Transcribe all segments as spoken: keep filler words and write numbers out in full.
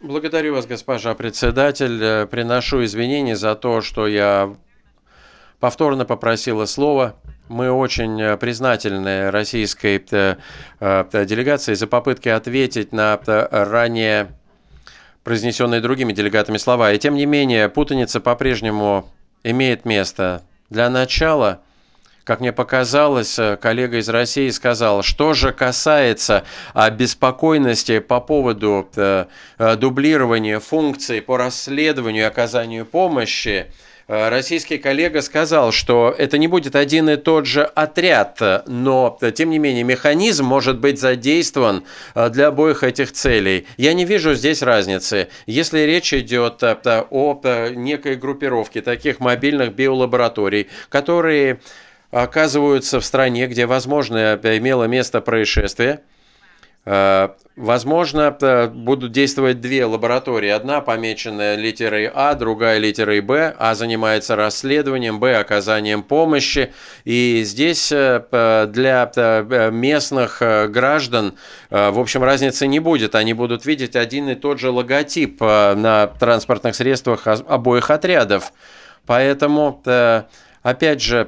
Благодарю вас, госпожа председатель. Э, Приношу извинения за то, что я повторно попросила слова. Мы очень э, признательны российской э, э, делегации за попытки ответить на э, ранее произнесенные другими делегатами слова. И тем не менее, путаница по-прежнему имеет место. Для начала, как мне показалось, э, коллега из России сказал, что же касается обеспокоенности по поводу э, э, дублирования функций по расследованию и оказанию помощи, э, российский коллега сказал, что это не будет один и тот же отряд, но, э, тем не менее, механизм может быть задействован э, для обоих этих целей. Я не вижу здесь разницы. Если речь идет э, о э, некой группировке таких мобильных биолабораторий, которые оказываются в стране, где, возможно, имело место происшествие. Возможно, будут действовать две лаборатории. Одна помеченная литерой А, другая литерой Б. А занимается расследованием, Б – оказанием помощи. И здесь для местных граждан, в общем, разницы не будет. Они будут видеть один и тот же логотип на транспортных средствах обоих отрядов. Поэтому, опять же,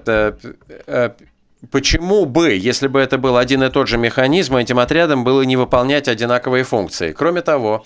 почему бы, если бы это был один и тот же механизм, этим отрядам было не выполнять одинаковые функции? Кроме того,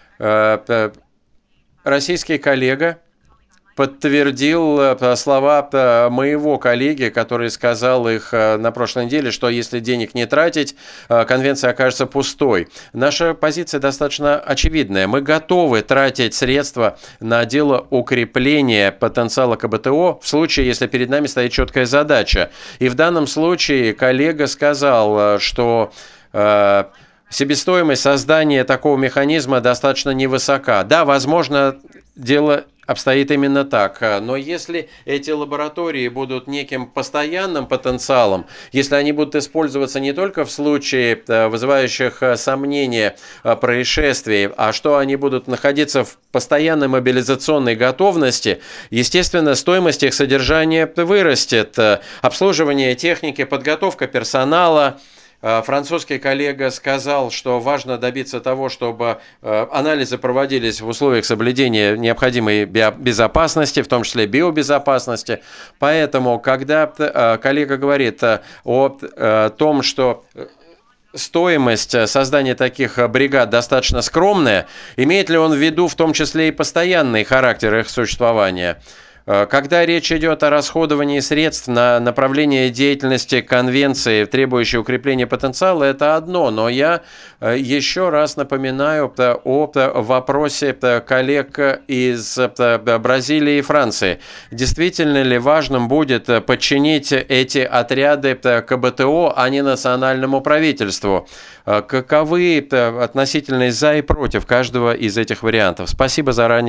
российский коллега подтвердил слова моего коллеги, который сказал их на прошлой неделе, что если денег не тратить, конвенция окажется пустой. Наша позиция достаточно очевидная. Мы готовы тратить средства на дело укрепления потенциала КБТО в случае, если перед нами стоит четкая задача. И в данном случае коллега сказал, что себестоимость создания такого механизма достаточно невысока. Да, возможно, дело обстоит именно так. Но если эти лаборатории будут неким постоянным потенциалом, если они будут использоваться не только в случае вызывающих сомнения происшествий, а что они будут находиться в постоянной мобилизационной готовности, естественно, стоимость их содержания вырастет. Обслуживание техники, подготовка персонала. Французский коллега сказал, что важно добиться того, чтобы анализы проводились в условиях соблюдения необходимой безопасности, в том числе биобезопасности. Поэтому, когда коллега говорит о том, что стоимость создания таких бригад достаточно скромная, имеет ли он в виду в том числе и постоянный характер их существования? Когда речь идет о расходовании средств на направление деятельности конвенции, требующей укрепления потенциала, это одно. Но я еще раз напоминаю о вопросе коллег из Бразилии и Франции. Действительно ли важным будет подчинить эти отряды КБТО, а не национальному правительству? Каковы относительные за и против каждого из этих вариантов? Спасибо заранее.